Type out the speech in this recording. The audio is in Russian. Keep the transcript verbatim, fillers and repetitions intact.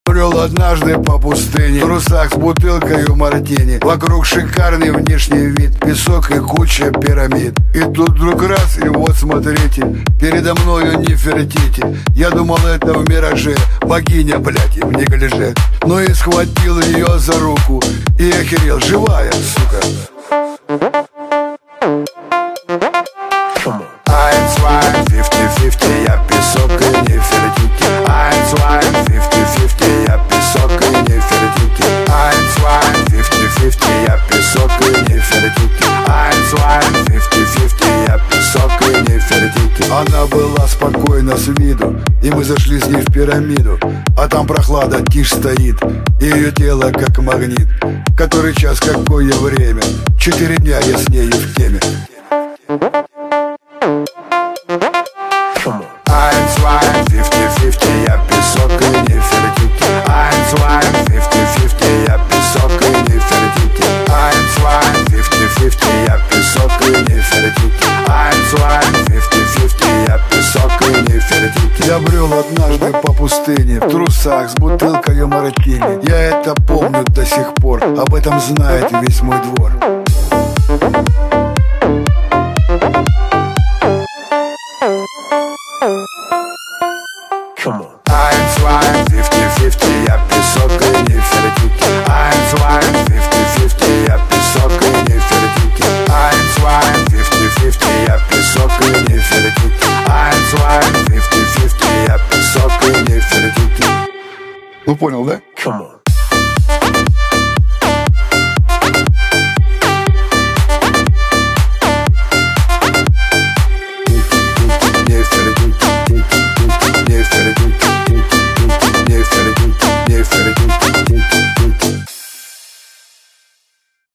Брел однажды по пустыне, в трусах с бутылкой мартини. Вокруг шикарный внешний вид, песок и куча пирамид. И тут вдруг раз, и вот смотрите, передо мною Нефертити. Я думал, это в мираже богиня, блядь, и в неглиже. Ну и схватил ее за руку и охерел, живая, сука. Ein, zwei, fifty fifty, я песок и Нефертити. Ein, zwei, fifty fifty, я песок и Нефертити. Ein, zwei, fifty fifty, я песок и Нефертити. Ein, zwei, fifty fifty, я песок и Нефертити. Она была спокойна с виду, и мы зашли с ней в пирамиду. А там прохлада, тишь стоит, и ее тело как магнит. Который час, какое время? Четыре дня я с нею в теме. Ein, zwei, fifty fifty, я песок и Нефертити. Ein, zwei, fifty fifty, я песок и Нефертити. Ein, zwei, fifty fifty, я песок и Нефертити. Ein, zwei, fifty fifty, я песок и Нефертити. Я брел однажды по пустыне, в трусах с бутылкой мартини. Я это помню до сих пор, об этом знает весь мой двор. Ein, zwei, fifty fifty, я песок и Нефертити. Ein, zwei, fifty fifty, я песок и Нефертити. Ein, zwei, fifty fifty, я песок и Нефертити. Ein, zwei, fifty fifty, я песок и Нефертити. Ну понял, да? Come on. Нефертити, Нефертити, Нефертити, Нефертити.